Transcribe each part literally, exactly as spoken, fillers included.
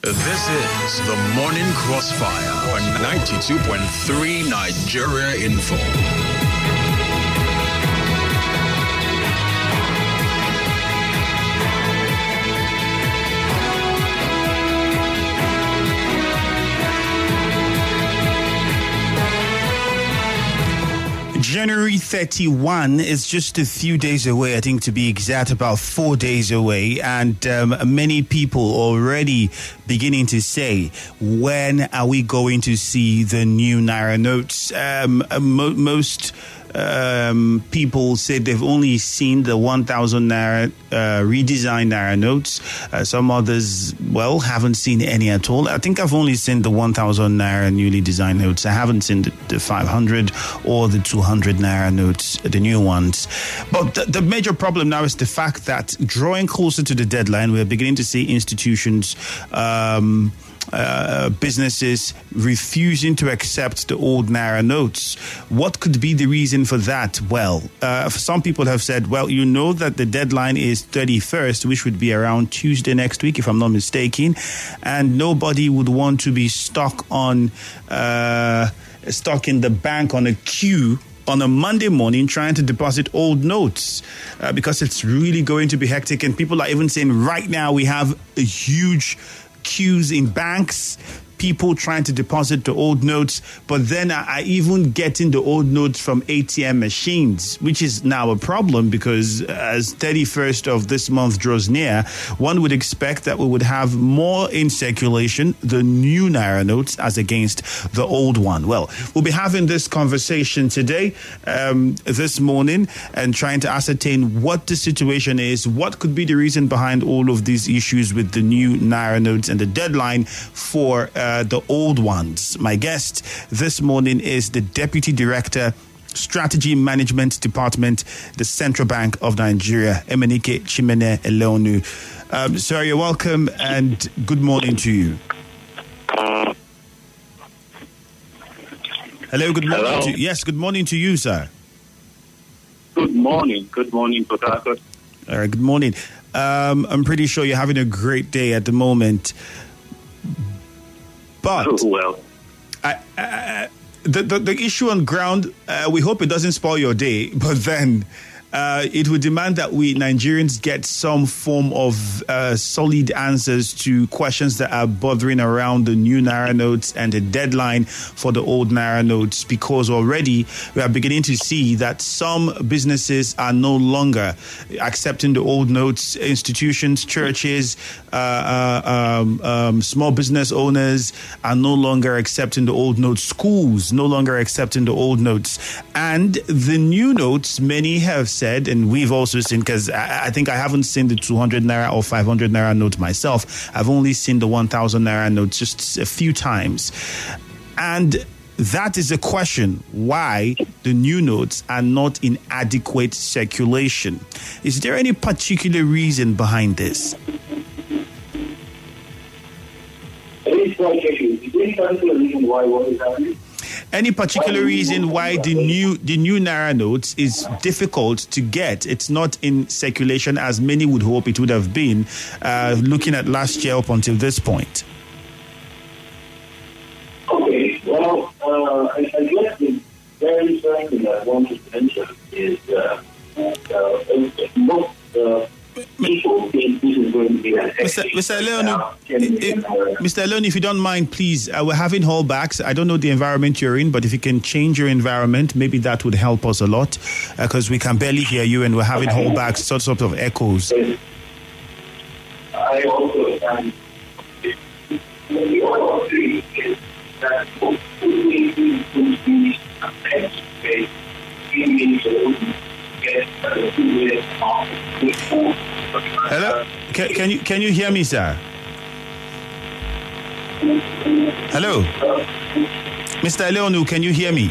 This is the Morning Crossfire on ninety-two point three Nigeria Info. January thirty-first is just a few days away, I think to be exact, about four days away. And um, many people already beginning to say, when are we going to see the new Naira notes? Um, mo- most um, people said they've only seen the one thousand Naira uh, redesigned Naira notes. Uh, some others, well, haven't seen any at all. I think I've only seen the one thousand Naira newly designed notes. I haven't seen the, the five hundred or the two hundred Naira notes, the new ones. But the, the major problem now is the fact that drawing closer to the deadline, we're beginning to see institutions, um, uh, businesses refusing to accept the old Naira notes. What could be the reason for that? Well, uh, some people have said, well, you know that the deadline is thirty-first, which would be around Tuesday next week, if I'm not mistaken, and nobody would want to be stuck on uh, stuck in the bank on a queue on a Monday morning trying to deposit old notes uh, because it's really going to be hectic. And people are even saying right now we have a huge queues in banks, people trying to deposit the old notes, but then are even getting the old notes from A T M machines, which is now a problem because as thirty-first of this month draws near, one would expect that we would have more in circulation, the new Naira notes as against the old one. Well, we'll be having this conversation today, um, this morning, and trying to ascertain what the situation is, what could be the reason behind all of these issues with the new Naira notes and the deadline for uh, Uh, the old ones. My guest this morning is the Deputy Director, Strategy Management Department, the Central Bank of Nigeria, Emenike Chimene Eleonu. Um, sir, you're welcome and good morning to you. Hello, good morning. Hello. To, yes, good morning to you, sir. Good morning. Good morning, Potako. All right, good morning. Um, I'm pretty sure you're having a great day at the moment. But oh, well, I, I, the, the the issue on ground, uh, we hope it doesn't spoil your day. But then uh, it would demand that we Nigerians get some form of uh, solid answers to questions that are bothering around the new Naira notes and the deadline for the old Naira notes, because already we are beginning to see that some businesses are no longer accepting the old notes. Institutions, churches, uh, uh, um, um, small business owners are no longer accepting the old notes. Schools no longer accepting the old notes. And the new notes, many have said, and we've also seen, because I, I think I haven't seen the two hundred Naira or five hundred Naira note myself. I've only seen the one thousand Naira note just a few times. And that is a question why the new notes are not in adequate circulation. Is there any particular reason behind this? any particular reason why what is happening? Any particular reason why the new the new Naira notes is difficult to get? It's not in circulation as many would hope it would have been, uh, looking at last year up until this point. Okay, well, uh, I, I guess the very first thing I want to mention is uh, uh, most uh, people think this is going to be an Mister Mister Eleonu, Mister Eleonu, if you don't mind, please, uh, we're having holdbacks. I don't know the environment you're in, but if you can change your environment, maybe that would help us a lot, because uh, we can barely hear you and we're having holdbacks, sort sort of echoes. I also um, the other thing is that hopefully we will be anticipate in the Hello, can, can you can you hear me, sir? Hello, Mister Eleonu, can you hear me?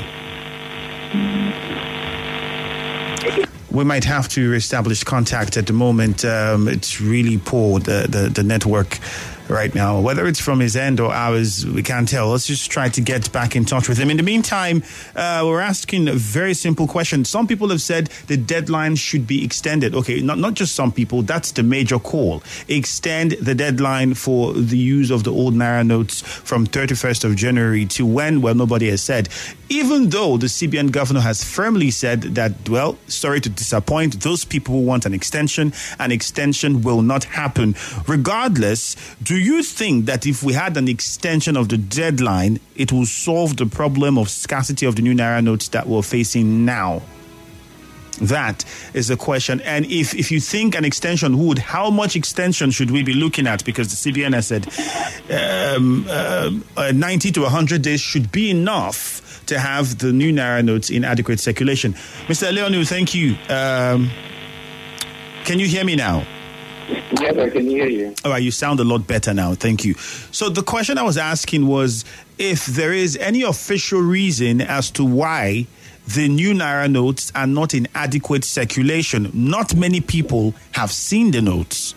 We might have to establish contact at the moment. Um, it's really poor, the, the, the network right now. Whether it's from his end or ours, we can't tell. Let's just try to get back in touch with him. In the meantime, uh, we're asking a very simple question. Some people have said the deadline should be extended. Okay, not, not just some people. That's the major call. Extend the deadline for the use of the old Naira notes from thirty-first of January to when? Well, nobody has said. Even though the C B N governor has firmly said that, well, sorry to disappoint, those people who want an extension, an extension will not happen. Regardless, do you think that if we had an extension of the deadline, it will solve the problem of scarcity of the new Naira notes that we're facing now? That is the question. And if, if you think an extension would, how much extension should we be looking at? Because the C B N has said um, uh, ninety to one hundred days should be enough to have the new Naira notes in adequate circulation. Mister Leonu, thank you. Um, can you hear me now? Yes, I can hear you. All right, you sound a lot better now. Thank you. So the question I was asking was if there is any official reason as to why the new Naira notes are not in adequate circulation. Not many people have seen the notes.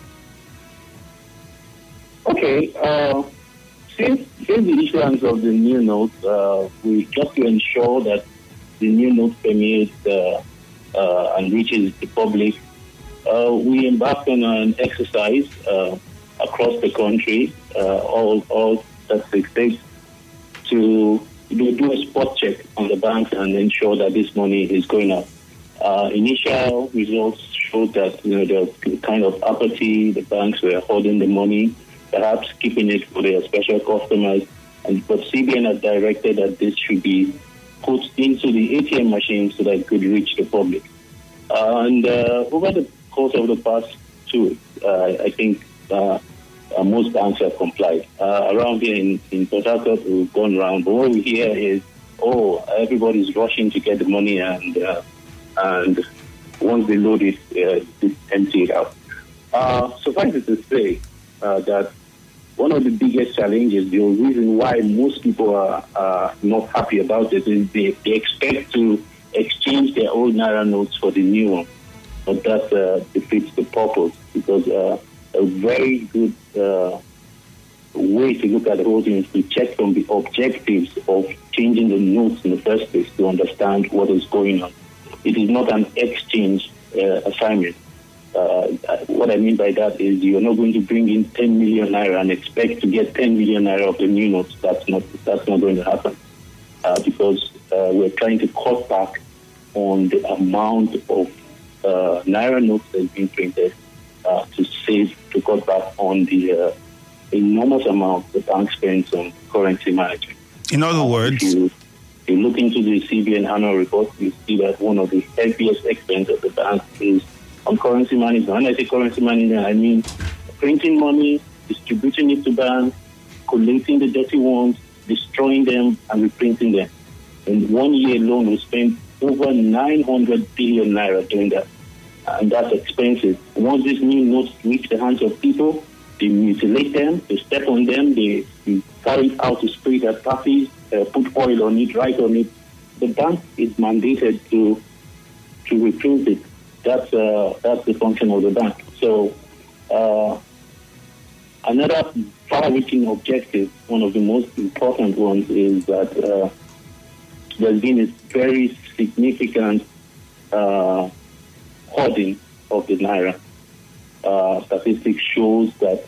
Okay. Uh, since, since the issuance of the new notes, uh, we just to ensure that the new notes permeates uh, uh, and reaches the public, uh, we embarked on an exercise uh, across the country, uh, all all thirty-six states, to do, do a spot check on the banks and ensure that this money is going up. Uh, initial results showed that you know there was kind of apathy. The banks were holding the money, perhaps keeping it for their special customers. And but C B N has directed that this should be put into the A T M machine so that it could reach the public. Uh, and uh, over the course of the past two weeks, uh, I think uh, uh, most banks have complied. Uh, around here in, in Port Harcourt, we've gone around, but what we hear is, oh, everybody's rushing to get the money, and uh, and once they load it, uh, they empty it out. Uh, suffice it to say uh, that one of the biggest challenges, the reason why most people are uh, not happy about it, is they, they expect to exchange their old Naira notes for the new one. But that uh, defeats the purpose, because uh, a very good uh, way to look at the whole thing is to check from the objectives of changing the notes in the first place to understand what is going on. It is not an exchange uh, assignment. Uh, what I mean by that is you're not going to bring in ten million naira and expect to get ten million naira of the new notes. That's not that's not going to happen uh, because uh, we're trying to cut back on the amount of uh, naira notes that is being printed uh, to save to cut back on the uh, enormous amount the bank spends on currency management. In other words, if you, if you look into the C B N annual report, you see that one of the heaviest expenses of the bank is on currency management. When I say currency management, I mean printing money, distributing it to banks, collating the dirty ones, destroying them, and reprinting them. In one year alone, we spent over nine hundred billion naira doing that. And that's expensive. Once these new notes reach the hands of people, they mutilate them, they step on them, they, they carry it out to spray at parties, uh, put oil on it, write on it. The bank is mandated to to reprint it. That's uh, that's the function of the bank. So uh, another far-reaching objective, one of the most important ones, is that uh, there's been a very significant uh, hoarding of the naira. Uh, statistics shows that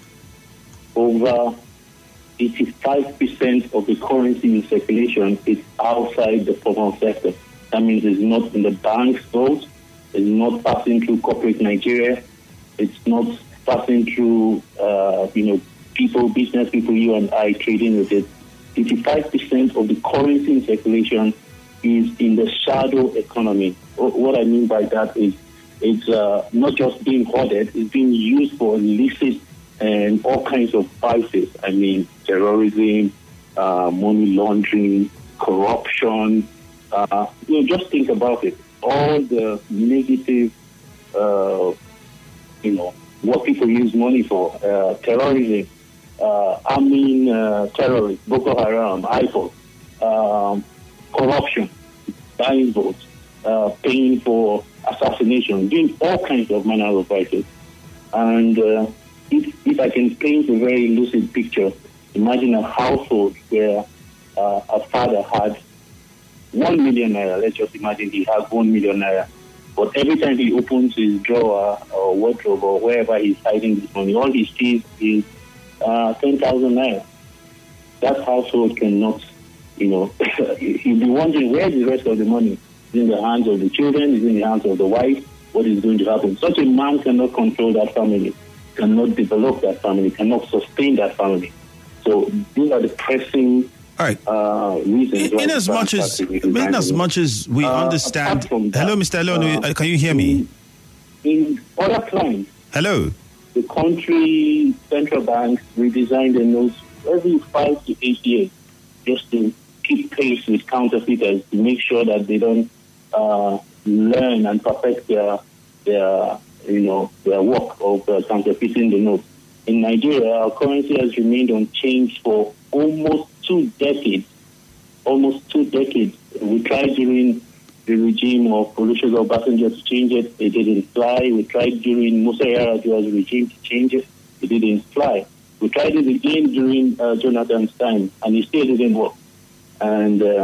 over eighty-five percent of the currency in circulation is outside the formal sector. That means it's not in the bank's vault. It's not passing through corporate Nigeria. It's not passing through, uh, you know, people, business people, you and I trading with it. eighty-five percent of the currency in circulation is in the shadow economy. What I mean by that is it's uh, not just being hoarded, it's being used for illicit and all kinds of vices. I mean, terrorism, uh, money laundering, corruption. Uh, you know, just think about it. All the negative, uh, you know, what people use money for, uh, terrorism, uh, arming uh, terrorists, Boko Haram, I P O D, um, corruption, buying votes, uh, paying for assassination, doing all kinds of manner of vices. And uh, if if I can paint a very lucid picture, imagine a household where uh, a father had one million naira. Let's just imagine he has one million naira. But every time he opens his drawer or wardrobe or wherever he's hiding this money, all he sees is uh, ten thousand naira. That household cannot, you know, he'll be wondering where's the rest of the money. Is it in the hands of the children? Is it in the hands of the wife? What is going to happen? Such a man cannot control that family, cannot develop that family, cannot sustain that family. So these are the pressing All right. uh, reasons. In, in as much as, in as much as we uh, understand. That, Hello, Mister Eleonu, uh, can you hear me? In, in other climes, Hello. the country central banks redesign the notes every five to eight years just to keep pace with counterfeiters, to make sure that they don't uh, learn and perfect their their you know their work of uh, counterfeiting the notes. In Nigeria, our currency has remained unchanged for almost two decades. Almost two decades. We tried during the regime of Olusegun Obasanjo to change it. It didn't fly. We tried during Musa Yar'Adua's regime to change it. It didn't fly. We tried it again during uh, Jonathan's time, and it still didn't work. And uh,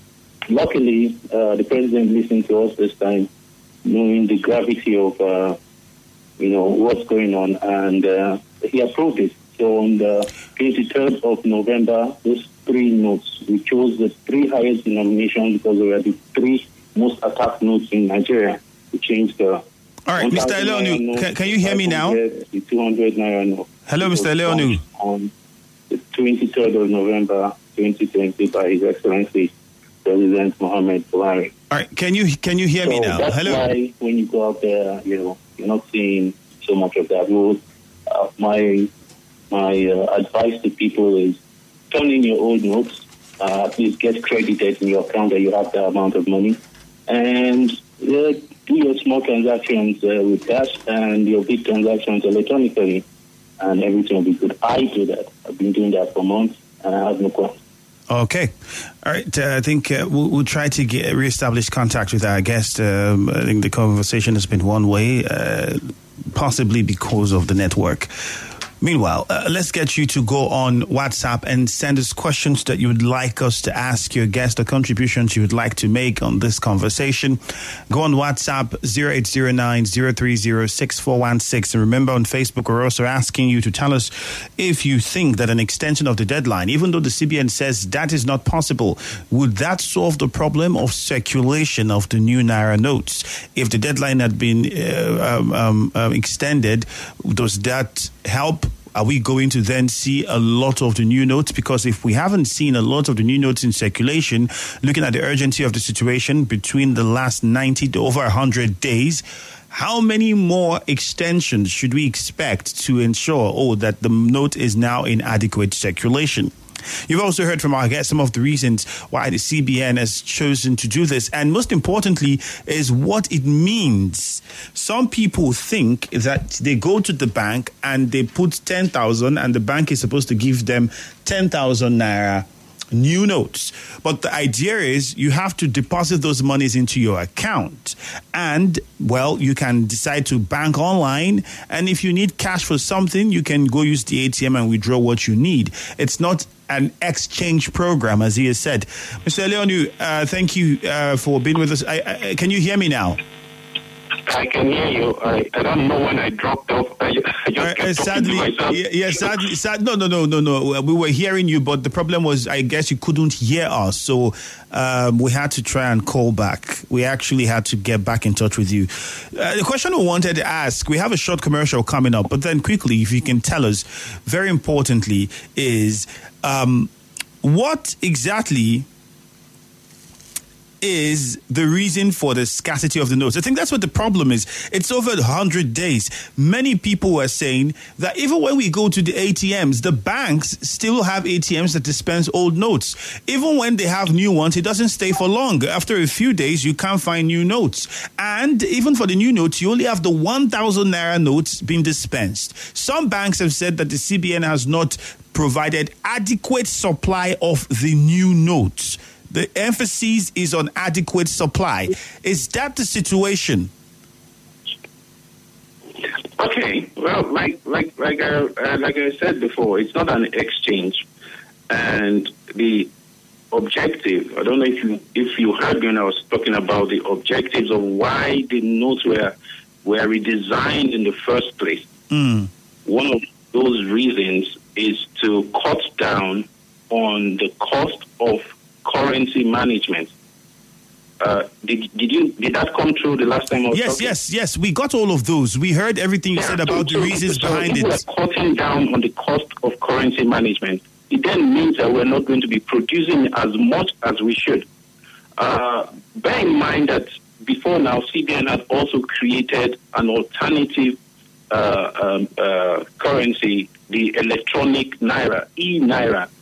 luckily, uh, the president listened to us this time, knowing the gravity of, uh, you know, what's going on, and uh, he approved it. So on the twenty-third of November, those three notes, we chose the three highest denominations because they were the three most attacked notes in Nigeria. We changed the... All right, Mister Eleonu, can, can you hear me now? The two hundred naira note. Hello, Mister Eleonu. On the twenty-third of November, twenty twenty, by His Excellency President Mohammed Buhari. All right, can you can you hear so me now? That's Hello. why when you go out there, you know, you're not seeing so much of that. Well, uh, my my uh, advice to people is turn in your old notes. Uh, please get credited in your account that you have that amount of money, and uh, do your small transactions uh, with cash and your big transactions electronically, and everything will be good. I do that. I've been doing that for months, and I have no questions. Okay. All right. Uh, I think uh, we'll, we'll try to get reestablish contact with our guest. Um, I think the conversation has been one way, uh, possibly because of the network. Meanwhile, uh, let's get you to go on WhatsApp and send us questions that you would like us to ask your guest or contributions you would like to make on this conversation. Go on WhatsApp zero eight zero nine, zero three zero, six four one six. And remember, on Facebook, we're also asking you to tell us if you think that an extension of the deadline, even though the C B N says that is not possible, would that solve the problem of circulation of the new Naira notes? If the deadline had been uh, um, um, uh, extended, does that help? Are we going to then see a lot of the new notes? Because if we haven't seen a lot of the new notes in circulation, looking at the urgency of the situation between the last ninety to over one hundred days, how many more extensions should we expect to ensure, oh, that the note is now in adequate circulation? You've also heard from our guests some of the reasons why the C B N has chosen to do this. And most importantly is what it means. Some people think that they go to the bank and they put ten thousand and the bank is supposed to give them ten thousand naira new notes. But the idea is you have to deposit those monies into your account. And, well, you can decide to bank online. And if you need cash for something, you can go use the A T M and withdraw what you need. It's not an exchange program, as he has said. Mister Eleonu, uh, thank you uh, for being with us. I, I, can you hear me now? I can hear you. I, I don't know when I dropped off. I, I just uh, kept sadly, talking to myself. yeah, yeah, sadly, sad, no, no, no, no, no. We were hearing you, but the problem was, I guess you couldn't hear us, so um, we had to try and call back. We actually had to get back in touch with you. Uh, the question we wanted to ask, we have a short commercial coming up, but then quickly, if you can tell us, very importantly, is um, what exactly is the reason for the scarcity of the notes? I think that's what the problem is. It's over one hundred days. Many people are saying that even when we go to the A T Ms, the banks still have A T Ms that dispense old notes. Even when they have new ones, it doesn't stay for long. After a few days, you can't find new notes. And even for the new notes, you only have the one thousand naira notes being dispensed. Some banks have said that the C B N has not provided adequate supply of the new notes. The emphasis is on adequate supply. Is that the situation? Okay, well, like like like I uh, like I said before, it's not an exchange, and the objective. I don't know if you if you heard me when I was talking about the objectives of why the notes were were redesigned in the first place. Mm. One of those reasons is to cut down on the cost of currency management. Uh, did did you did that come through the last time I was Yes, talking? yes, yes. We got all of those. We heard everything you Yeah, said about so, the reasons so behind if it. we're cutting down on the cost of currency management, it then means that we're not going to be producing as much as we should. Uh, bear in mind that before now, C B N had also created an alternative uh, um, uh, currency, the electronic naira, e-naira.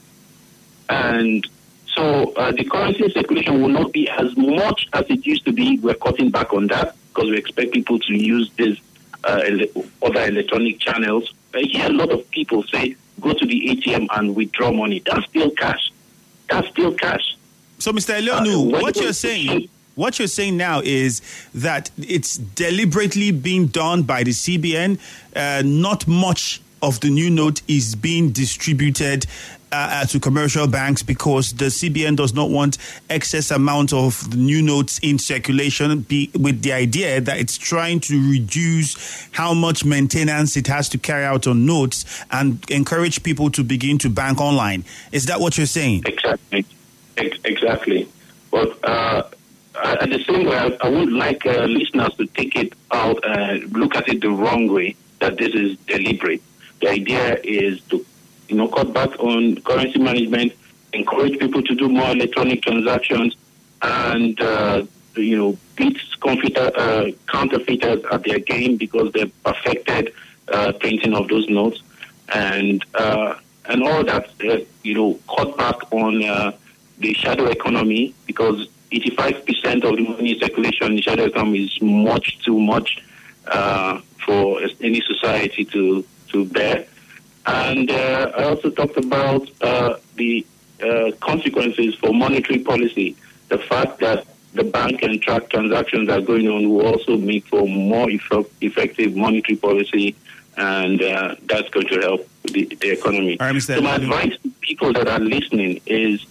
And so uh, the currency circulation will not be as much as it used to be. We're cutting back on that because we expect people to use these uh, ele- other electronic channels. I hear a lot of people say, go to the A T M and withdraw money. That's still cash. That's still cash. So, Mister Eleonu, Uh, what when- you're saying, what you're saying now is that it's deliberately being done by the C B N. Uh, not much of the new note is being distributed uh, to commercial banks because the C B N does not want excess amount of the new notes in circulation, be, with the idea that it's trying to reduce how much maintenance it has to carry out on notes and encourage people to begin to bank online. Is that what you're saying? Exactly. Ex- Exactly. But uh, at the same way, I, I would like uh, listeners to take it out and look at it the wrong way, that this is deliberate. The idea is to, you know, cut back on currency management, encourage people to do more electronic transactions, and, uh, you know, beat counterfeiter, uh, counterfeiters at their game because they've perfected uh, printing of those notes, and uh, and all that, uh, you know, cut back on uh, the shadow economy, because eighty-five percent of the money in circulation in the shadow economy is much too much uh, for any society to, to bear. And uh, I also talked about uh, the uh, consequences for monetary policy. The fact that the bank and track transactions that are going on will also make for more eff- effective monetary policy, and uh, that's going to help the, the economy. All right, Mister So my Eleonu. advice to people that are listening is,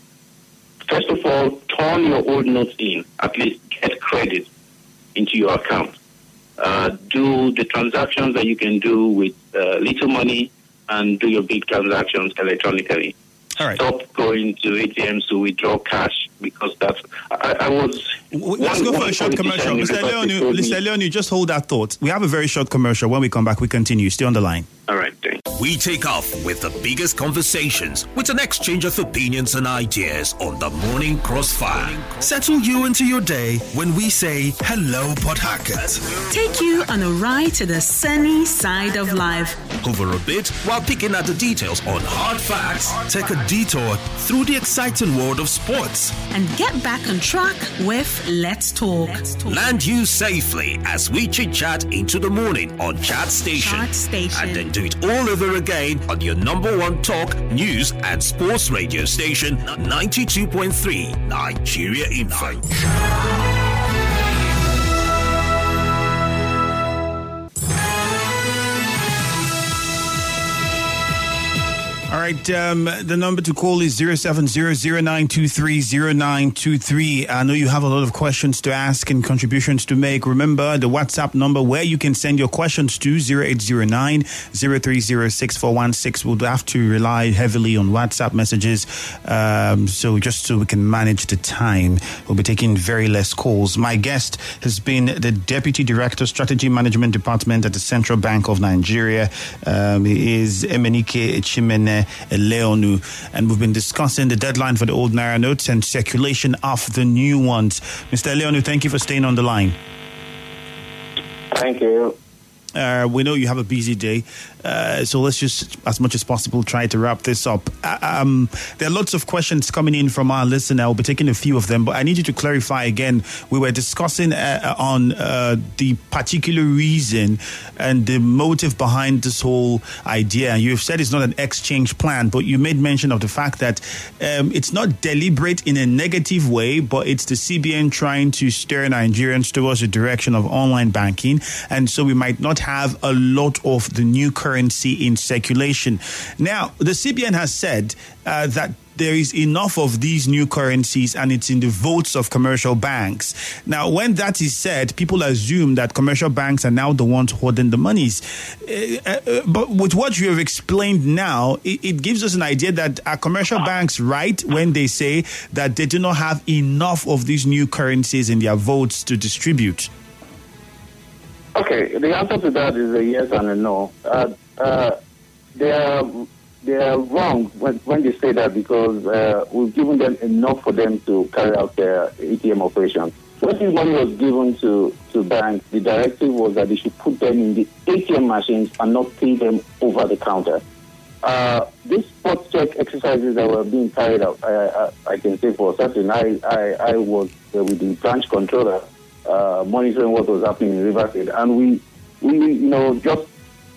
first of all, turn your old notes in. At least get credit into your account. Uh, do the transactions that you can do with uh, little money, and do your big transactions electronically. All right. Stop going to A T Ms to withdraw cash, because that's... I, I was... W- Let's one- go for one a short politician commercial. in Mister Rivers State Eleonu, told me- Mister Eleonu, just hold that thought. We have a very short commercial. When we come back, we continue. Stay on the line. All right, thanks. We take off with the biggest conversations with an exchange of opinions and ideas on the Morning Crossfire. Settle you into your day when we say hello, Port Harcourt. Take you on a ride to the sunny side of life. Over a bit while picking at the details on hard facts. Take a detour through the exciting world of sports. And get back on track with Let's Talk. Land you safely as we chit chat into the morning on Chat Station. Chat Station. And then do it all over again on your number one talk, news, and sports radio station, ninety-two point three Nigeria Info. All right, um, the number to call is zero seven zero zero nine two three zero nine two three. I know you have a lot of questions to ask and contributions to make. Remember the WhatsApp number where you can send your questions to zero eight zero nine zero three zero six four one six. We'll have to rely heavily on WhatsApp messages, um, so just so we can manage the time. We'll be taking very less calls. My guest has been the Deputy Director, Strategy Management Department at the Central Bank of Nigeria. Um, he is Emenike Chimene Eleonu, and we've been discussing the deadline for the old Naira notes and circulation of the new ones. Mister Eleonu, thank you for staying on the line. Thank you. Uh, we know you have a busy day, uh, so let's just, as much as possible, try to wrap this up. Uh, um, there are lots of questions coming in from our listener. I'll be taking a few of them, but I need you to clarify again. We were discussing uh, on uh, the particular reason and the motive behind this whole idea. You've said it's not an exchange plan, but you made mention of the fact that um, it's not deliberate in a negative way, but it's the C B N trying to steer Nigerians towards the direction of online banking, and so we might not have a lot of the new currency in circulation. Now, the C B N has said uh, that there is enough of these new currencies and it's in the votes of commercial banks. Now, when that is said, people assume that commercial banks are now the ones holding the monies. Uh, uh, but with what you have explained now, it, it gives us an idea that are commercial banks right when they say that they do not have enough of these new currencies in their votes to distribute? Okay, the answer to that is a yes and a no. Uh, uh, they are they are wrong when, when they say that because uh, we've given them enough for them to carry out their A T M operations. When this money was given to, to banks, the directive was that they should put them in the A T M machines and not pay them over the counter. Uh, these spot check exercises that were being carried out, I, I, I can say for certain, I, I, I was uh, with the branch controller uh, monitoring what was happening in River State, and we, we, you know, just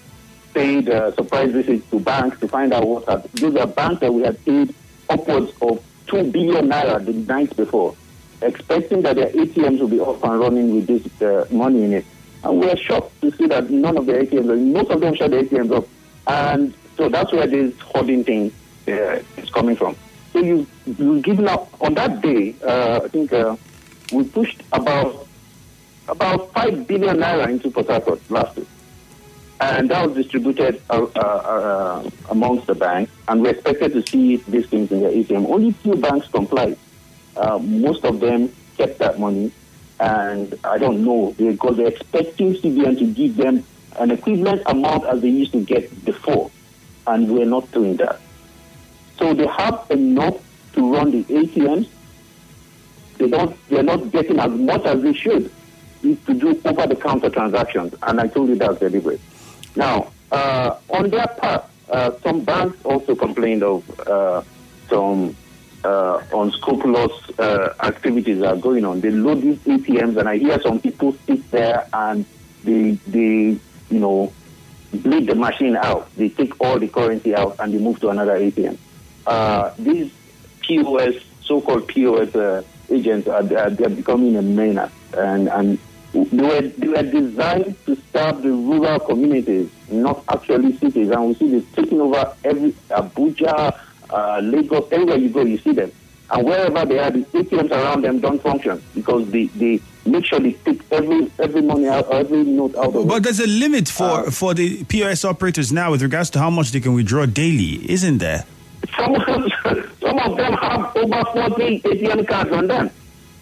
paid uh, surprise visits to banks to find out what had. These are banks that we had paid upwards of two billion naira the night before, expecting that their A T Ms will be off and running with this uh, money in it. And we are shocked to see that none of the A T Ms, most of them shut the A T Ms off. And so that's where this hoarding thing uh, is coming from. So you you given up on that day. Uh, I think uh, we pushed about about five billion naira into Port Harcourt last week. And that was distributed uh, uh, uh, amongst the banks, and we expected to see these things in the A T M. Only few banks complied. Uh, most of them kept that money, and I don't know, because they're expecting C B N to give them an equivalent amount as they used to get before, and we're not doing that. So they have enough to run the A T Ms. They don't, they're not getting as much as they should to do over-the-counter transactions, and I told you that's deliberate. Now, uh, on their part, uh, some banks also complained of uh, some uh, unscrupulous uh, activities that are going on. They load these A T Ms, and I hear some people sit there and they, they, you know, bleed the machine out. They take all the currency out and they move to another A T M. Uh, these P O S, so-called P O S uh, agents, are they're, they're becoming a menace, and and. They were, they were designed to serve the rural communities, not actually cities. And we see this taking over every Abuja, uh, Lagos, everywhere you go, you see them. And wherever they are, the A T Ms around them don't function because they, they make sure they take every every money out, every note out of it. But there's a limit for, uh, for the P O S operators now with regards to how much they can withdraw daily, isn't there? Some of them, some of them have over forty A T M cards on them.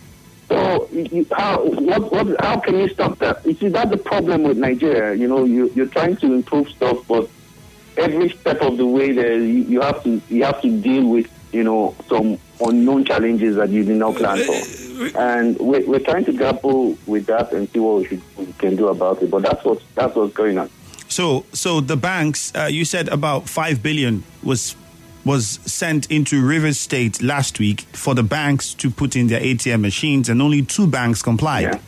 So you, how what, what how can you stop that? You see, that's the problem with Nigeria. You know, you you're trying to improve stuff, but every step of the way there, you, you have to you have to deal with you know some unknown challenges that you did not plan for, and we're, we're trying to grapple with that and see what we, should, we can do about it. But that's what that's what's going on. So so the banks, uh, you said about five billion was. was sent into Rivers State last week for the banks to put in their A T M machines, and only two banks complied. Yeah.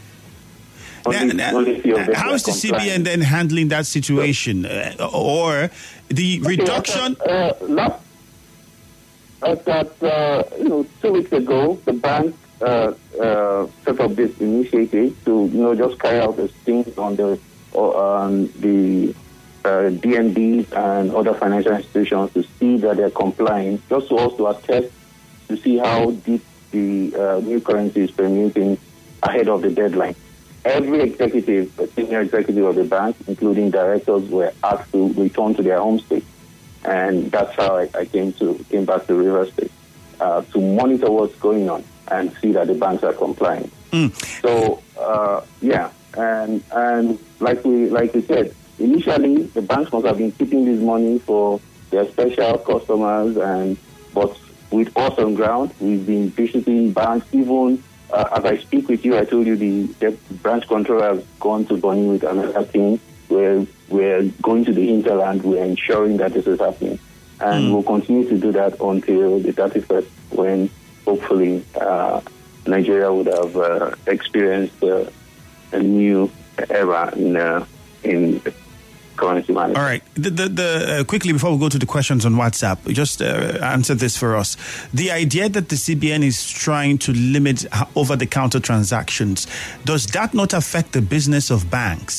Only, now, only now, how is the C B N then handling that situation? Uh, or the okay, reduction... Uh, last, uh, that, uh, you know, two weeks ago, the bank uh, uh, set up this initiative to, you know, just carry out the things on the, on the Uh, D N Bs and other financial institutions to see that they're complying, just to also attest to see how deep the uh, new currency is permeating ahead of the deadline. Every executive, a senior executive of the bank, including directors, were asked to return to their home state, and that's how I, I came to came back to River State uh, to monitor what's going on and see that the banks are complying. Mm. So uh, yeah, and and like we like we said. Initially, the banks must have been keeping this money for their special customers, and but with us on ground, we've been visiting banks. Even uh, as I speak with you, I told you the, the branch controller has gone to Bonny with another team. We're, we're going to the hinterland. We're ensuring that this is happening. And mm. we'll continue to do that until the thirty-first, when hopefully uh, Nigeria would have uh, experienced uh, a new era in uh, in currency management. All right. The, the, the, uh, quickly, before we go to the questions on WhatsApp, just uh, answer this for us. The idea that the C B N is trying to limit over-the-counter transactions, does that not affect the business of banks?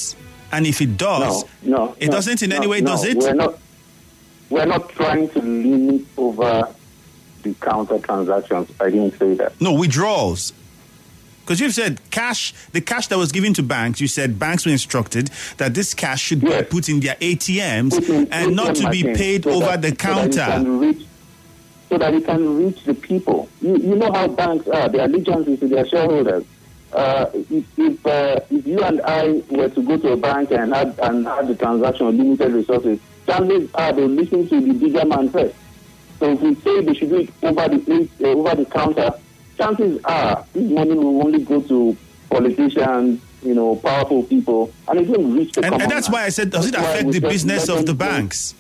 And if it does, no, no, it no, doesn't in no, any way, no, does it? We're not, we're not trying to limit over the counter transactions. I didn't say that. No, withdrawals. Because you've said cash, the cash that was given to banks, you said banks were instructed that this cash should yes. be put in their A T Ms in, and not to be paid so over that, the counter. So that, reach, so that it can reach the people. You, you know how banks are. Their allegiance is to their shareholders. Uh, if if, uh, if you and I were to go to a bank and had, and had the transaction of limited resources, chances are they'll listen to the bigger man first. So if we say they should do it over the, uh, over the counter, chances are this money will only go to politicians, you know, powerful people, and it won't reach the and, common and that's man. why I said, does it That's affect the business of the banks?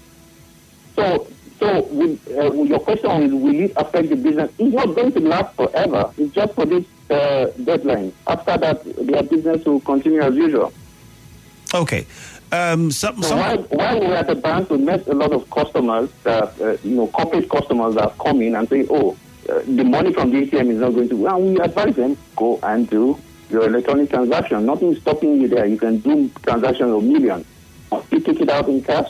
So, so will, uh, your question is, will it affect the business? It's not going to last forever. It's just for this uh, deadline. After that, their business will continue as usual. Okay. Um, some, so some... while, while we're at the bank, we met a lot of customers, that, uh, you know, corporate customers that come in and say, oh, Uh, the money from the A T M is not going to... Well, we advise them, go and do your electronic transaction. Nothing is stopping you there. You can do transactions of millions. You take it out in cash.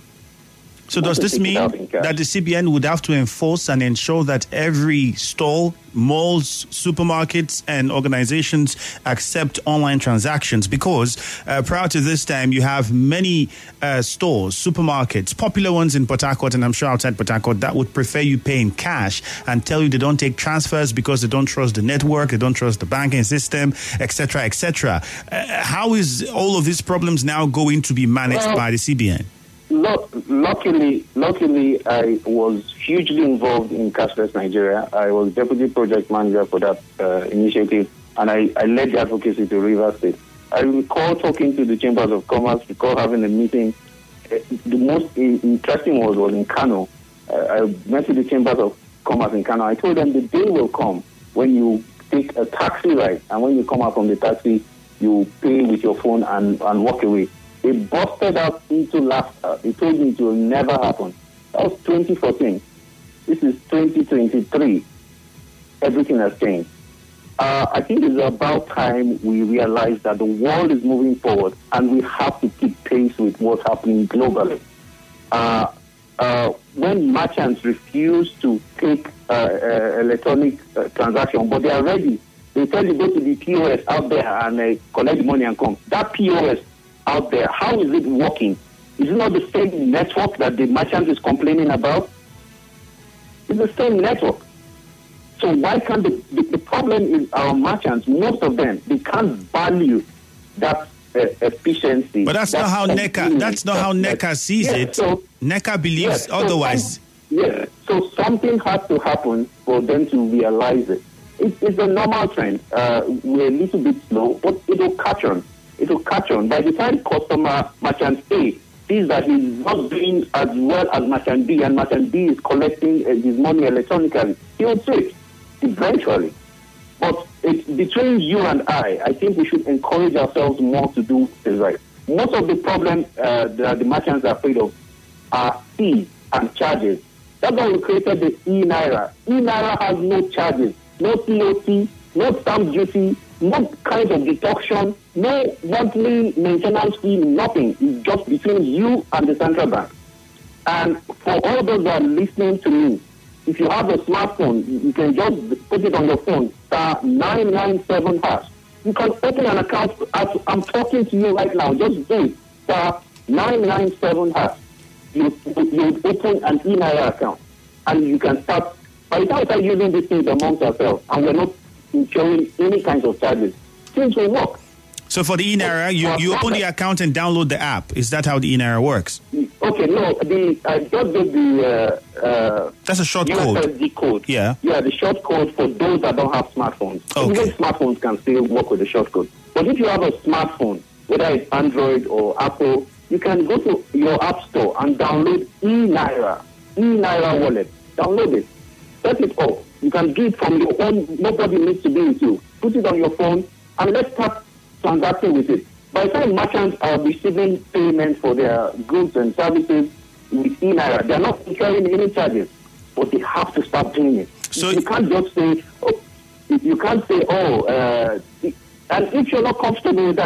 So does this mean that the C B N would have to enforce and ensure that every store, malls, supermarkets and organizations accept online transactions? Because uh, prior to this time, you have many uh, stores, supermarkets, popular ones in Port Harcourt and I'm sure outside Port Harcourt that would prefer you pay in cash and tell you they don't take transfers because they don't trust the network, they don't trust the banking system, et cetera, et cetera. Uh, how is all of these problems now going to be managed well, by the C B N? Luckily, luckily, I was hugely involved in Cashless Nigeria. I was deputy project manager for that uh, initiative, and I, I led the advocacy to Rivers State. I recall talking to the Chambers of Commerce, recall having a meeting. Uh, the most interesting was, was in Kano. Uh, I went to the Chambers of Commerce in Kano. I told them the day will come when you take a taxi ride, and when you come out from the taxi, you pay with your phone and, and walk away. They busted out into laughter. They told me it will never happen. That was twenty fourteen. This is twenty twenty-three. Everything has changed. Uh, I think it's about time we realize that the world is moving forward and we have to keep pace with what's happening globally. Uh, uh, when merchants refuse to take uh, uh, electronic uh, transaction, but they are ready, they tell you go to the P O S out there and uh, collect the money and come. That P O S out there, how is it working? Is it not the same network that the merchant is complaining about? It's the same network. So why can't the, the, the problem is our merchants, most of them, they can't value that uh, efficiency. But that's not how NECA, that's not how NECA sees yes, it. So, NECA believes yes, so otherwise. Yes, so something has to happen for them to realize it. it it's a normal trend. Uh, we're a little bit slow, but it will catch on. It will catch on. By the time customer, merchant A, sees that he's not doing as well as merchant B, and merchant B is collecting uh, his money electronically, he will switch eventually. But it, between you and I, I think we should encourage ourselves more to do this right. Most of the problems uh, that the merchants are afraid of are fees and charges. That's why we created the e-Naira. E-Naira has no charges, no T O T, no stamp duty, no kind of deduction, no monthly maintenance fee, nothing. It's just between you and the central bank. And for all those that are listening to me, if you have a smartphone, you can just put it on your phone, star nine nine seven hash. You can open an account as I'm talking to you right now. Just do it, star nine nine seven hash. You, you open an e-Naira account, and you can start. By the time we start using these things amongst ourselves, and we're not incurring any kinds of charges, things will work. So for the e-Naira, you, you open the account and download the app. Is that how the e-Naira works? Okay, no, the I just did the uh, uh, that's a short U S S D code. code. Yeah, yeah, the short code for those that don't have smartphones. Okay. Even smartphones can still work with the short code. But if you have a smartphone, whether it's Android or Apple, you can go to your app store and download e-Naira, e-Naira wallet. Download it, set it up. You can do it from your own. Nobody needs to be with you. Put it on your phone and let's start transacting with it. By the time merchants are receiving payment for their goods and services with e-Naira, they're not incurring any charges, but they have to start doing it. So you can't just say, oh, you can't say, oh, uh, and if you're not comfortable with that,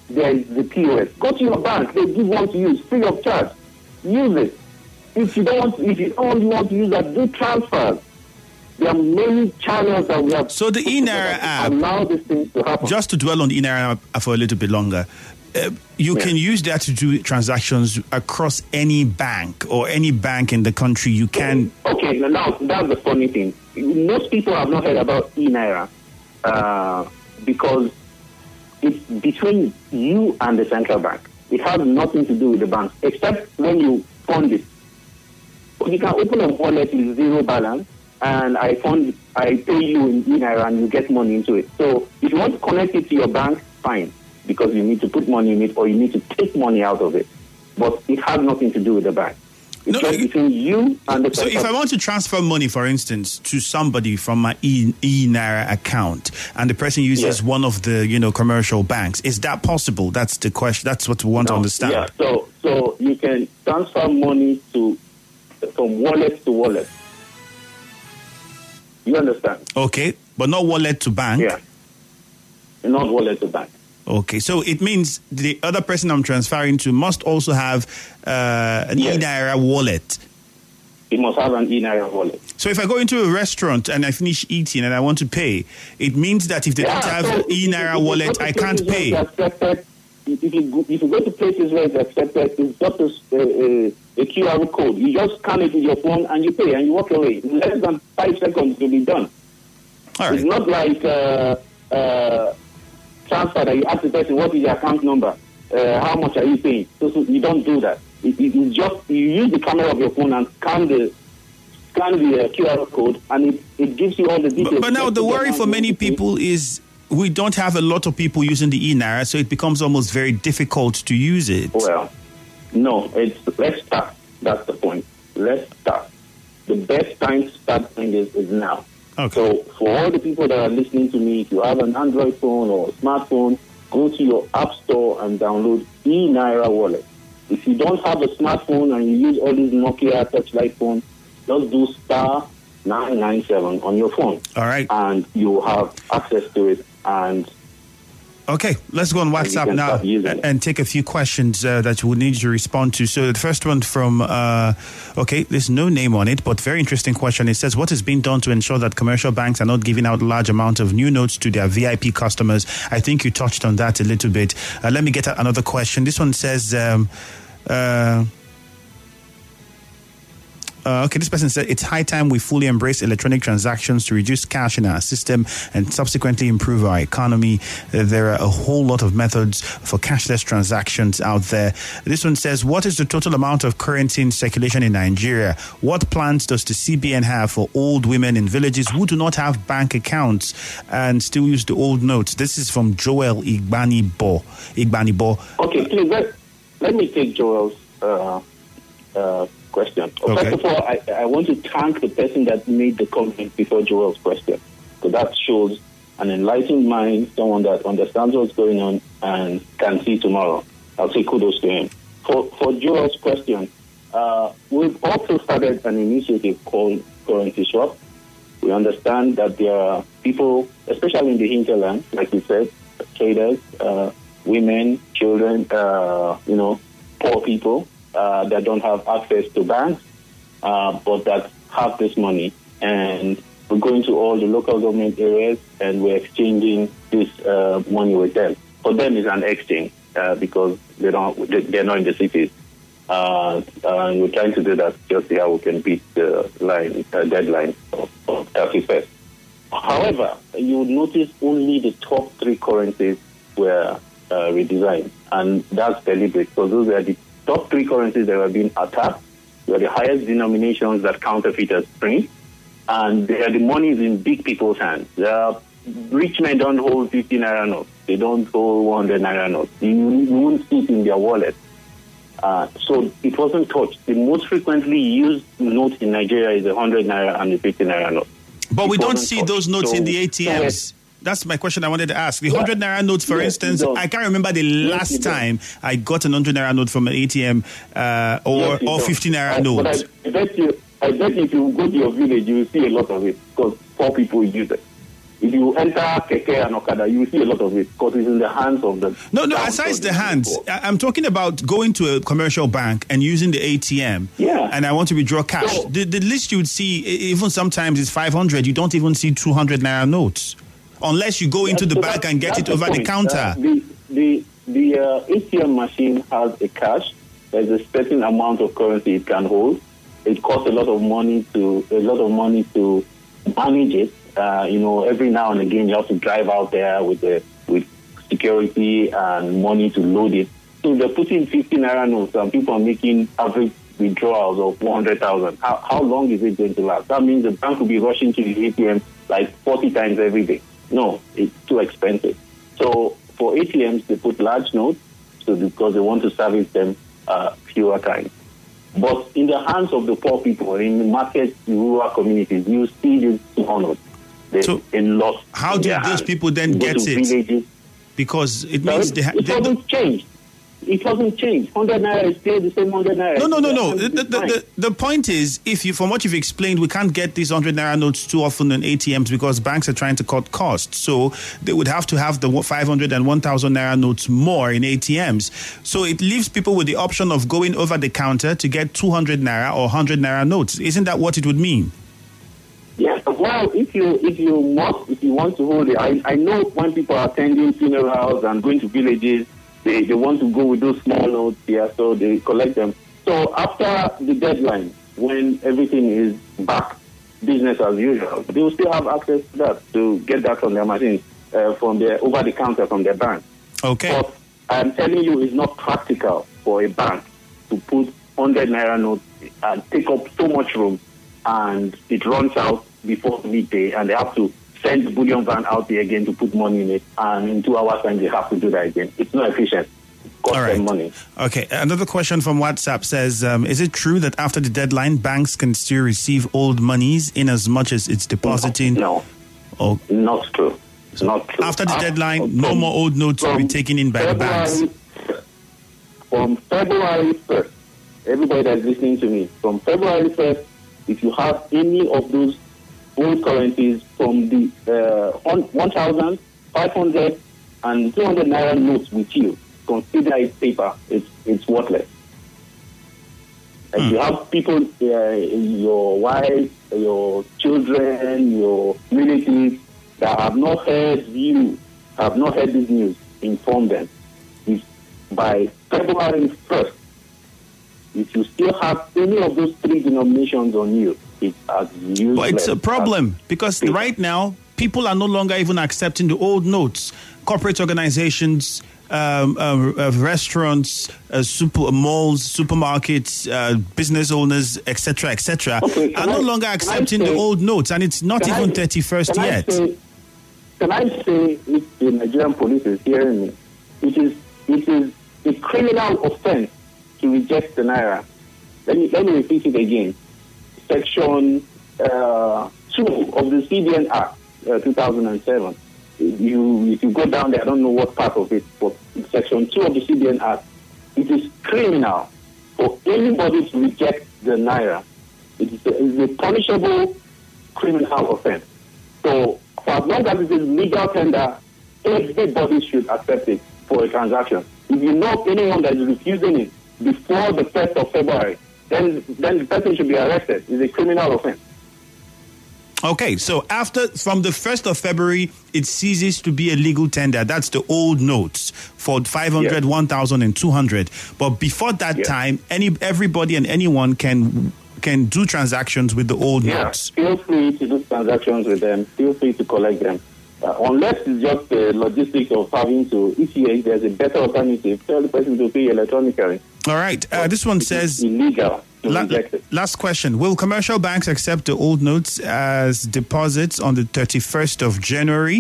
there is the P O S. Go to your bank. They give one to use free of charge. Use it. If you don't want, if you don't want to use that, do transfers. There are many channels that we have. So the eNaira app, allow these things to happen. Just to dwell on the eNaira app for a little bit longer, uh, you yeah. can use that to do transactions across any bank or any bank in the country. You can. Okay, now that's the funny thing. Most people have not heard about eNaira uh, because it's between you and the central bank. It has nothing to do with the bank, except when you fund it. You can open a wallet with zero balance, and I fund, I pay you in eNaira, and you get money into it. So if you want to connect it to your bank, fine, because you need to put money in it or you need to take money out of it. But it has nothing to do with the bank. It's no, just between you and the So if I want to transfer money, for instance, to somebody from my e, eNaira account, and the person uses yes. one of the, you know, commercial banks, is that possible? That's the question. That's what we want no, to understand. Yeah. So so you can transfer money to from wallet to wallet. You understand? Okay, but not wallet to bank? Yeah. Not wallet to bank. Okay, so it means the other person I'm transferring to must also have uh, an yes. eNaira wallet. It must have an eNaira wallet. So if I go into a restaurant and I finish eating and I want to pay, it means that if they yeah, don't have so an eNaira wallet, I can't pay. Accepted, if, you go, if you go to places where it's accepted, it's just a, a, a Q R code. You just scan it with your phone and you pay and you walk away. In less than five seconds to be done. All right. It's not like uh, uh, transfer that you ask the person, what is your account number? Uh, how much are you paying? So, so you don't do that. It, it, it just, you use the camera of your phone and scan the scan the uh, Q R code, and it, it gives you all the details. But, but now the worry for many people is we don't have a lot of people using the eNaira, so it becomes almost very difficult to use it. Well, no, it's let's start. That's the point. Let's start. The best time to start doing this is now. Okay. So for all the people that are listening to me, if you have an Android phone or a smartphone, go to your app store and download eNaira Wallet. If you don't have a smartphone and you use all these Nokia touchlight phones, just do star nine nine seven on your phone. All right. And you will have access to it. And okay, let's go on WhatsApp now and, and take a few questions uh, that we need to respond to. So the first one from, uh, okay, there's no name on it, but very interesting question. It says, what is being done to ensure that commercial banks are not giving out large amounts of new notes to their V I P customers? I think you touched on that a little bit. Uh, let me get another question. This one says, um, uh, Uh, okay, this person said, it's high time we fully embrace electronic transactions to reduce cash in our system and subsequently improve our economy. Uh, there are a whole lot of methods for cashless transactions out there. This one says, what is the total amount of currency in circulation in Nigeria? What plans does the C B N have for old women in villages who do not have bank accounts and still use the old notes? This is from Joel Igbanibo. Igbanibo. Okay, please, let, let me take Joel's uh, uh question. Okay. First of all, I, I want to thank the person that made the comment before Joel's question, because that shows an enlightened mind, someone that understands what's going on and can see tomorrow. I'll say kudos to him. For for Joel's question, uh, we've also started an initiative called Currency Swap. We understand that there are people, especially in the hinterland, like you said, traders, uh, women, children, uh, you know, poor people, Uh, that don't have access to banks, uh, but that have this money. And we're going to all the local government areas and we're exchanging this uh, money with them. For them, it's an exchange uh, because they don't, they're not in the cities. Uh, uh, and we're trying to do that just see how we can beat the line uh, deadline of, of thirty-first. However, you would notice only the top three currencies were uh, redesigned, and that's deliberate because those are the top three currencies that were being attacked. They are the highest denominations that counterfeiters print, and they are the monies in big people's hands. The rich men don't hold fifty naira notes. They don't hold one hundred naira notes. You, you won't see it in their wallet. Uh, so it wasn't touched. The most frequently used note in Nigeria is the one hundred naira and the fifty naira note. But it we don't see touched. those notes so, in the A T Ms. So that's my question I wanted to ask. The yeah. one hundred naira notes, for yes, instance, I can't remember the last yes, time I got an one hundred naira note from an A T M uh, or, yes, or fifty naira I, note. But I bet, you, I bet if you go to your village, you will see a lot of it because poor people use it. If you enter Keke and Okada, you will see a lot of it because it's in the hands of the... No, no, aside the hands, people. I'm talking about going to a commercial bank and using the A T M. Yeah. And I want to withdraw cash. So, the, the list you would see, even sometimes it's five hundred. You don't even see two hundred naira notes. Unless you go into the so bank and get it over the, the counter. Uh, the the, the uh, A T M machine has a cash. There's a certain amount of currency it can hold. It costs a lot of money to a lot of money to manage it. Uh, you know, every now and again you have to drive out there with the with security and money to load it. So they're putting fifty naira notes and people are making average withdrawals of one hundred thousand. How, how long is it going to last? That means the bank will be rushing to the A T M like forty times every day. No, it's too expensive. So for A T Ms, they put large notes so because they want to service them uh, fewer times. But in the hands of the poor people, in the market, rural communities, you see these small notes. So in lost how do those people then get it? Villages. Because it means they, ha- it they hasn't changed. It hasn't changed. one hundred naira is still the same one hundred naira. No, no, no, no. The, the, the, the point is, if you, from what you've explained, we can't get these one hundred naira notes too often in A T Ms because banks are trying to cut costs. So they would have to have the five hundred and one thousand naira notes more in A T Ms. So it leaves people with the option of going over the counter to get two hundred naira or one hundred naira notes. Isn't that what it would mean? Yes, well, if you if you must if you want to hold it, I, I know when people are attending funerals and going to villages, they, they want to go with those small notes here, so they collect them. So after the deadline, when everything is back, business as usual, they will still have access to that to get that from their machines, uh, from their over the counter from their bank. Okay. But I'm telling you, it's not practical for a bank to put one hundred naira notes and take up so much room, and it runs out before midday, and they have to send the bullion van out there again to put money in it, and in two hours time they have to do that again. It's not efficient. It costs All right. them money. Okay, another question from WhatsApp says, um, is it true that after the deadline, banks can still receive old monies in as much as it's depositing? No, Oh, not true. It's not true. after the Uh, deadline, from- no more old notes will be from taken in by the banks. February- From February first, everybody that's listening to me, from February first, if you have any of those old currencies from the uh, one thousand, five hundred, and two hundred naira notes with you, consider it paper. It's it's worthless. If Hmm. you have people, uh, your wife, your children, your relatives that have not heard you, have not heard this news, inform them. If by February first, if you still have any of those three denominations on you, it's as useless. But it's a problem as because paper. right now, people are no longer even accepting the old notes. Corporate organizations, um, uh, uh, restaurants, uh, super malls, supermarkets, uh, business owners, et cetera, et cetera, Okay, are can no I- longer can I accepting the say- old notes, and it's not Can even I- thirty-first can I yet. say- Can I say, if the Nigerian police is hearing me, it is it is a criminal offense to reject the naira. Let me let me repeat it again. Section uh, two of the C B N Act, uh, two thousand seven. You if you go down there, I don't know what part of it, but Section two of the C B N Act, it is criminal for anybody to reject the naira. It is a, it is a punishable criminal offense. So for as long as it is legal tender, everybody should accept it for a transaction. If you know anyone that is refusing it before the first of February, then then the person should be arrested. It's a criminal offense. Okay, so after from the first of February, it ceases to be a legal tender. That's the old notes for five hundred, Yes. one thousand, and two hundred. But before that Yes. time, any everybody and anyone can can do transactions with the old Yeah, notes. feel free to do transactions with them. Feel free to collect them. Uh, unless it's just the logistics of having to, if you, there's a better alternative, tell the person to pay electronically. All right, uh, this one It is says. illegal to La- reject it. last question. Will commercial banks accept the old notes as deposits on the thirty-first of January?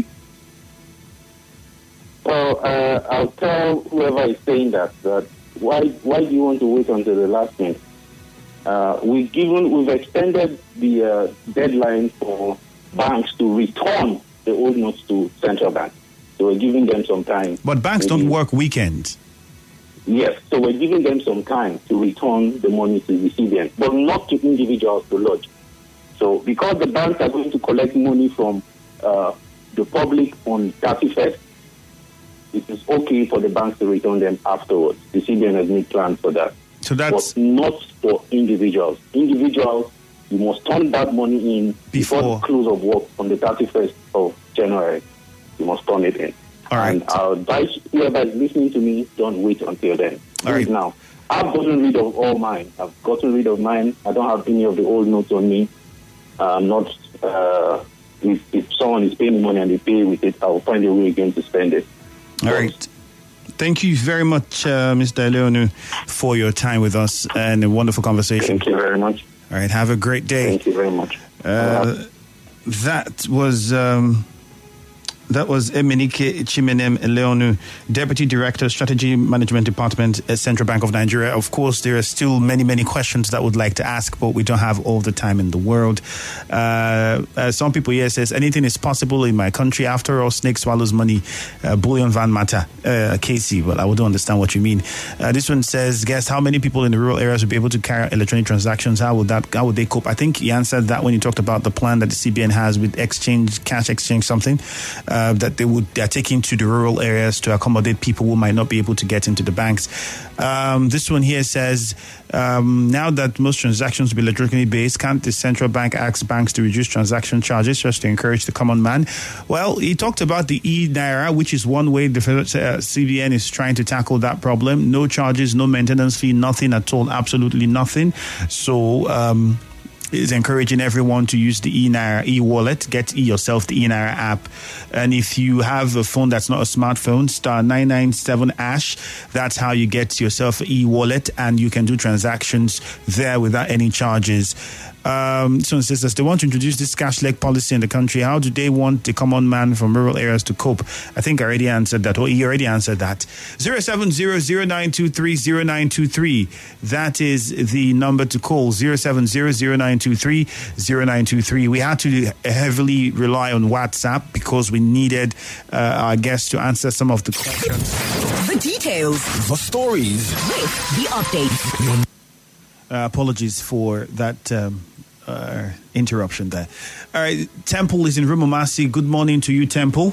Well, uh, I'll tell whoever is saying that, that why why do you want to wait until the last minute? Uh, we've given, we've extended the uh, deadline for banks to return the old notes to central bank. So we're giving them some time. But banks Maybe- don't work weekends. Yes, so we're giving them some time to return the money to the recipients, but not to individuals to lodge. So because the banks are going to collect money from uh, the public on thirty-first, it is okay for the banks to return them afterwards. The C B N has made plans for that. So that's but not for individuals. Individuals, you must turn that money in before, before the close of work on the thirty-first of January. You must turn it in. All right. And our advice, whoever is listening to me, don't wait until then. Do it now. I've gotten rid of all mine. I've gotten rid of mine. I don't have any of the old notes on me. I'm not, uh, if, if someone is paying money and they pay with it, I'll find a way again to spend it. All right. Thank you very much, uh, Mister Eleonu, for your time with us and a wonderful conversation. Thank you very much. All right. Have a great day. Thank you very much. Uh, that was... Um, That was Emenike Chimenem Eleonu, Deputy Director, Strategy Management Department at Central Bank of Nigeria. Of course, there are still many, many questions that would like to ask, but we don't have all the time in the world. Uh, uh, some people here says, anything is possible in my country. After all, snake swallows money, uh, bullion van matter. Uh, Casey, well, I wouldn't understand what you mean. Uh, this one says, guess how many people in the rural areas will be able to carry out electronic transactions? How would that? How would they cope? I think he answered that when he talked about the plan that the C B N has with exchange, cash exchange, something. Uh, that they would they are taking to the rural areas to accommodate people who might not be able to get into the banks. Um, this one here says, um, now that most transactions will be electronically based, can't the central bank ask banks to reduce transaction charges just to encourage the common man? Well, he talked about the e-Naira, which is one way the uh, C B N is trying to tackle that problem. No charges, no maintenance fee, nothing at all, absolutely nothing. So, um, is encouraging everyone to use the eNaira e-wallet. Get yourself the eNaira app. And if you have a phone that's not a smartphone, star nine nine seven hash. That's how you get yourself an e-wallet, and you can do transactions there without any charges. Um, so sisters, they want to introduce this cash leg policy in the country. How do they want the common man from rural areas to cope? I think I already answered that. Oh, he already answered that. zero seven zero zero nine two three zero nine two three. That is the number to call. zero seven zero zero nine two three zero nine two three. We had to heavily rely on WhatsApp because we needed uh, our guests to answer some of the questions. The details. The stories. With the updates. Uh, apologies for that um, uh, interruption there. All right, Temple is in Rumomasi. Good morning to you, Temple.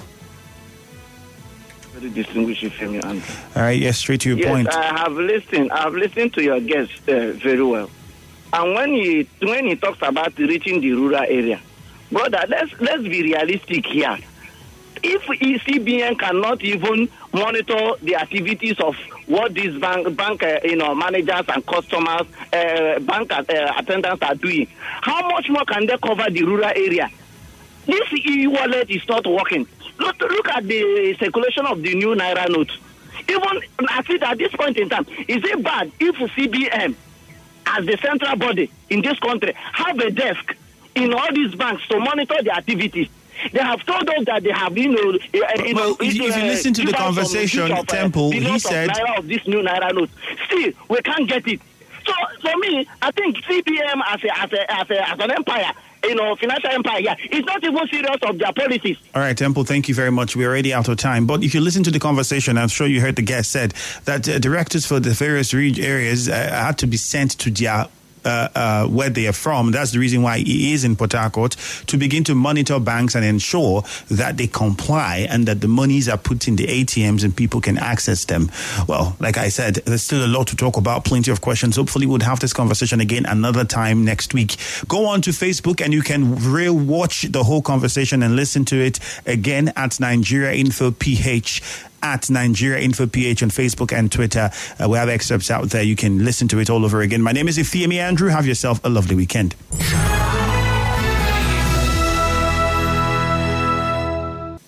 Very distinguished Femi Andrew. All right, yes, straight to your yes, point. I have listened. I have listened to your guest uh, very well. And when he when he talks about reaching the rural area, brother, let's let's be realistic here. If E C B N cannot even monitor the activities of what these bank, bank uh, you know, managers and customers, uh, bank uh, attendants are doing, how much more can they cover the rural area? This e-wallet is not working. Look, look at the circulation of the new Naira note. Even I see at this point in time, is it bad if C B N, as the central body in this country, have a desk in all these banks to monitor the activities? They have told us that they have, you know, you well, know, if you uh, listen to the conversation, of, Temple, uh, he said Naira of this new Naira note. Still, we can't get it. So, for me, I think C B M as a, as a, as a, as an empire, you know, financial empire, yeah, it's not even serious of their policies. All right, Temple, thank you very much. We're already out of time. But if you listen to the conversation, I'm sure you heard the guest said that uh, directors for the various areas uh, had to be sent to their Uh, uh, where they are from. That's the reason why he is in Port Harcourt, to begin to monitor banks and ensure that they comply and that the monies are put in the A T Ms and people can access them. Well, like I said, there's still a lot to talk about, plenty of questions. Hopefully we'll have this conversation again another time next week. Go on to Facebook and you can real watch the whole conversation and listen to it again at Nigeria Info P H. At Nigeria Info P H on Facebook and Twitter. Uh, we have excerpts out there. You can listen to it all over again. My name is Ifeami Andrew. Have yourself a lovely weekend.